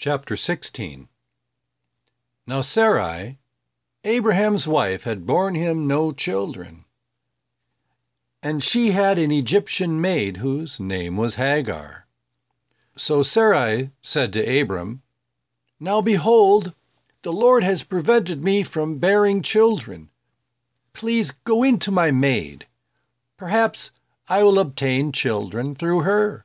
Chapter 16. Now Sarai, Abraham's wife, had borne him no children, and she had an Egyptian maid whose name was Hagar. So Sarai said to Abram, "Now behold, the Lord has prevented me from bearing children. Please go in to my maid. Perhaps I will obtain children through her."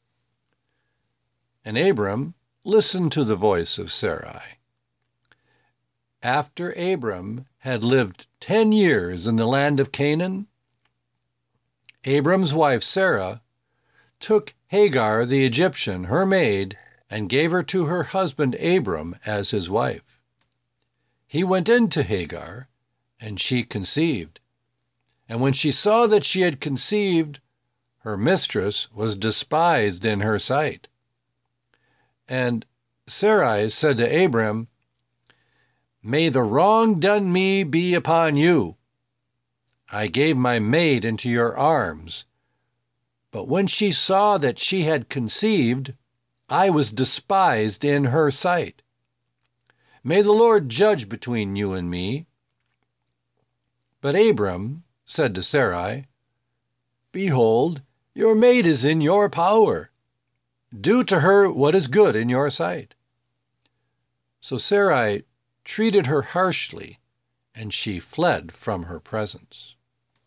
And Abram listened to the voice of Sarai. After Abram had lived 10 years in the land of Canaan, Abram's wife Sarah took Hagar the Egyptian, her maid, and gave her to her husband Abram as his wife. He went in to Hagar, and she conceived. And when she saw that she had conceived, her mistress was despised in her sight. And Sarai said to Abram, "May the wrong done me be upon you. I gave my maid into your arms, but when she saw that she had conceived, I was despised in her sight. May the Lord judge between you and me." But Abram said to Sarai, "Behold, your maid is in your power. Do to her what is good in your sight." So Sarai treated her harshly, and she fled from her presence.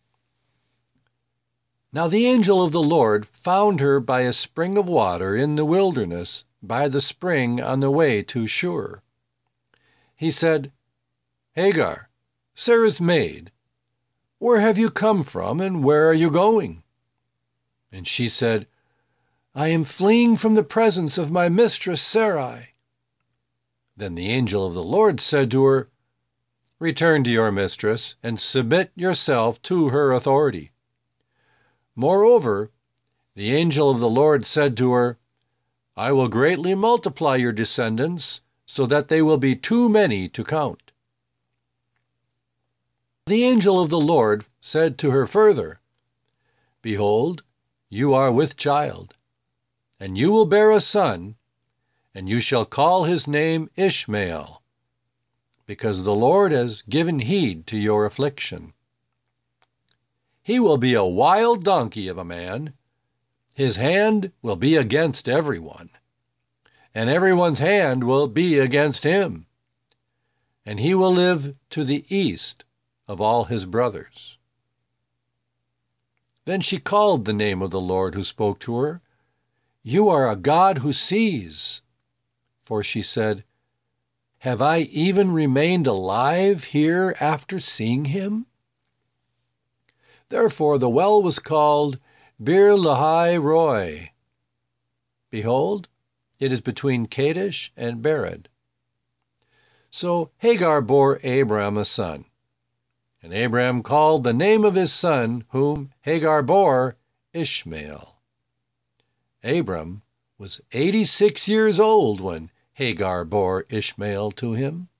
Now the angel of the Lord found her by a spring of water in the wilderness, by the spring on the way to Shur. He said, "Hagar, Sarah's maid, where have you come from, and where are you going?" And she said, "I am fleeing from the presence of my mistress Sarai." Then the angel of the Lord said to her, "Return to your mistress, and submit yourself to her authority." Moreover, the angel of the Lord said to her, "I will greatly multiply your descendants, so that they will be too many to count." The angel of the Lord said to her further, "Behold, you are with child, and you will bear a son, and you shall call his name Ishmael, because the Lord has given heed to your affliction. He will be a wild donkey of a man. His hand will be against everyone, and everyone's hand will be against him, and he will live to the east of all his brothers." Then she called the name of the Lord who spoke to her, "You are a God who sees." For she said, "Have I even remained alive here after seeing him?" Therefore the well was called Bir Lahai Roi. Behold, it is between Kadesh and Bered. So Hagar bore Abram a son, and Abram called the name of his son, whom Hagar bore, Ishmael. Abram was 86 years old when Hagar bore Ishmael to him.